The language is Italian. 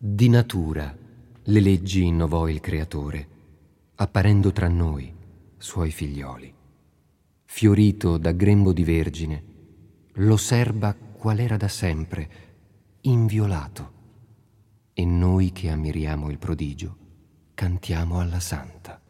Di natura le leggi innovò il Creatore, apparendo tra noi, suoi figlioli. Fiorito da grembo di vergine, lo serba qual era da sempre, inviolato. E noi che ammiriamo il prodigio, cantiamo alla Santa.